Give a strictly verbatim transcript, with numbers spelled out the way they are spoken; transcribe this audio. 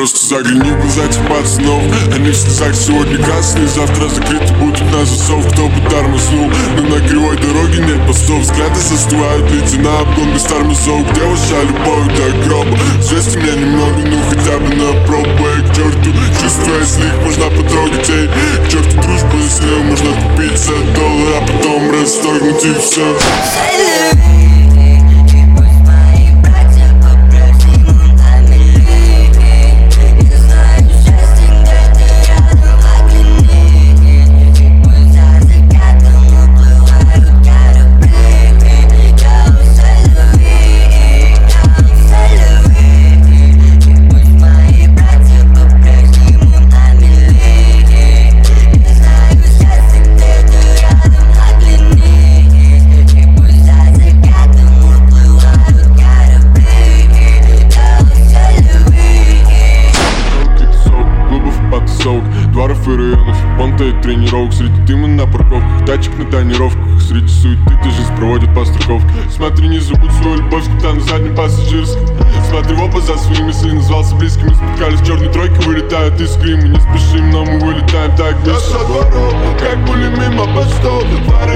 Просто загляни в глаза этих пацанов. Они в слезах сегодня красные, завтра закрыты будут на засов. Кто бы тормознул, но на кривой дороге нет постов. Взгляды застывают, лица на обгон без тормозов. Где ваша любовь до гроба? Взвесьте меня немного, ну хотя бы на пробу. Эй, к черту, чувствую, если их можно потрогать. Эй, к черту дружбу, если ее можно купить за доллар, а потом расторгнуть и все. Дворов и районов, понтает тренировок. Среди дыма на парковках, тачек на тонировках. Среди суеты ты жизнь проводит по страховке. Смотри, не забудь свою любовь, капитан на заднем пассажирском. Смотри в оба за свои мысли, назвался близким. Мы споткались в черной тройке, вылетают искры. Мы не спешим, но мы вылетаем так быстро. Наша дорога, как пули мимо постов.